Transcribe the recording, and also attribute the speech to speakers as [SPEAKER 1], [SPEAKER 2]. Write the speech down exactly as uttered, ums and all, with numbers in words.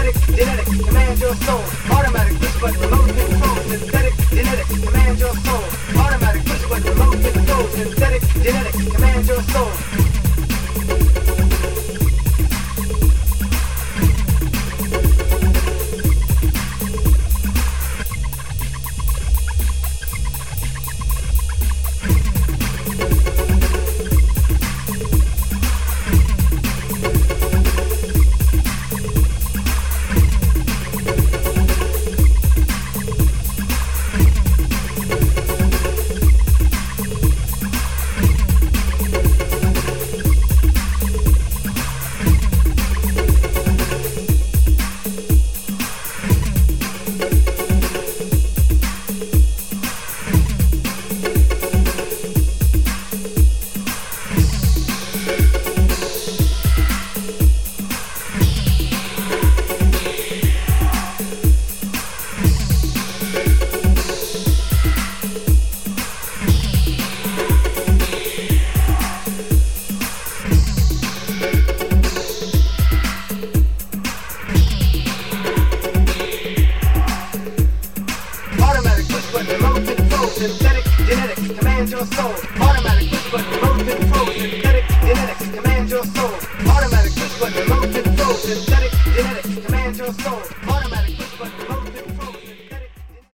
[SPEAKER 1] synthetic genetics command your soul. Automatic push button remote control. Synthetic genetics command your soul. Automatic push button remote control. Synthetic genetics command your soul. Synthetic genetics command your soul. Automatic push button remote control. Synthetic genetics command your soul. Automatic push button remote control. Synthetic genetics command your soul. Automatic